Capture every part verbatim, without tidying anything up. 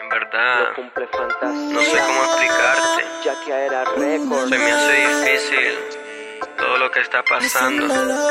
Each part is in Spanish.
En verdad, lo cumple fantasía. no sé cómo explicarte. Ya que era récord. Se me hace difícil todo lo que está pasando.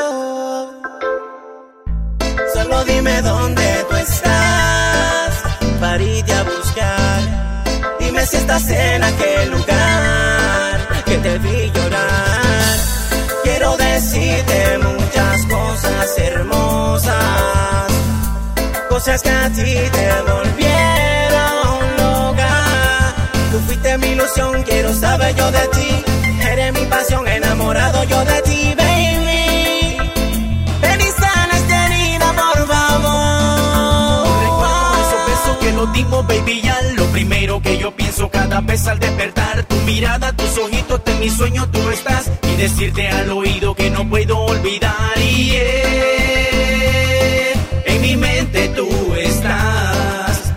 Solo dime dónde tú estás para irte a buscar. Dime si estás en aquel lugar que te vi llorar. Quiero decirte muchas cosas hermosas, cosas que a ti te volvieron loca. Tú fuiste mi ilusión, quiero saber yo de ti. Eres mi pasión, enamorado yo de ti, baby. Ven y sana esta herida, por favor. Recuerdo esos besos que nos dimos, baby, ya lo primero que yo pienso cada vez al despertar. Tu mirada, tus ojitos, en mi sueño tú estás. Y decirte al oído que no puedo olvidar. Y yeah, en mi mente tú estás,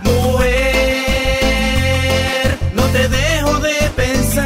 mujer. No te dejo de pensar.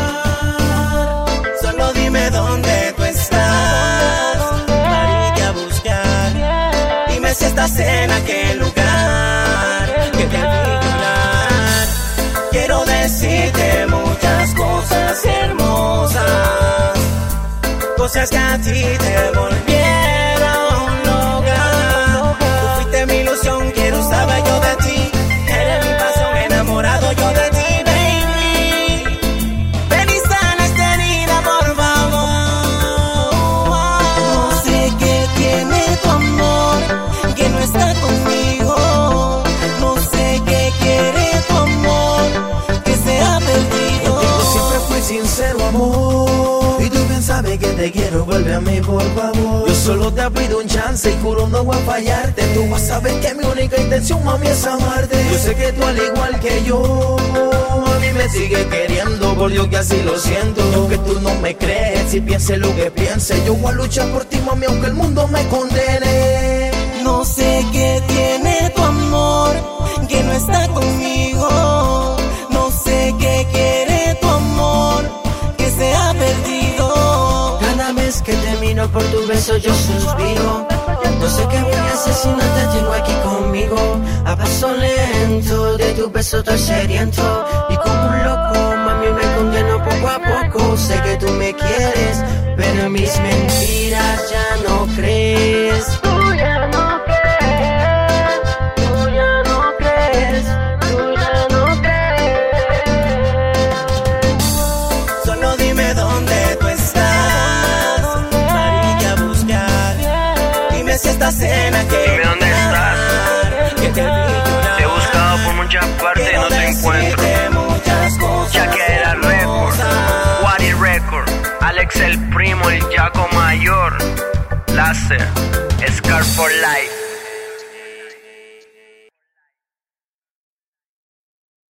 Solo dime dónde tú estás para irte a buscar. Dime si estás en aquel lugar que te vi llorar. Quiero decirte muchas cosas hermosas, cosas que a ti te volvieron loca. Tú fuiste mi ilusión, quiero saber yo de ti. Eres mi pasión, enamorado yo de ti, baby. Ven y sana esta herida, por favor. No sé qué tiene tu amor, que no está conmigo. No sé qué quiere tu amor, que se ha perdido. Contigo siempre fui sincero, amor. Y tú bien sabes que te quiero, vuelve a mí, por favor. Yo solo te pido un chance y juro no voy a fallarte. Tú vas a saber que mi única intención, mami, es amarte. Yo sé que tú al igual que yo, a mí me sigue queriendo, por Dios que así lo siento. Y aunque tú no me crees, si pienses lo que pienses, yo voy a luchar por ti, mami, aunque el mundo me condene. No sé qué tiene tu amor, que no está conmigo. No sé qué quiere tu amor, que se ha perdido. Cada vez que termino por tu beso yo suspiro. No sé qué voy a hacer si no te tengo aquí conmigo. A paso lento, de tu beso estoy sediento. Y como un loco, mami, me condeno poco a poco. Sé que tú me quieres, pero en mis mentiras ya no crees. Tú ya no crees, tú ya no crees, tú ya no crees. Solo dime dónde tú estás para irte a buscar. Dime si estás en aquel Dime dónde lugar que te vi llorar. Te he buscado por muchas partes y no te encuentro. Muchas cosas Ya que era Record, Wadi Record, Alex el Primo, el Jaco Mayor, Láser, Scar for Life.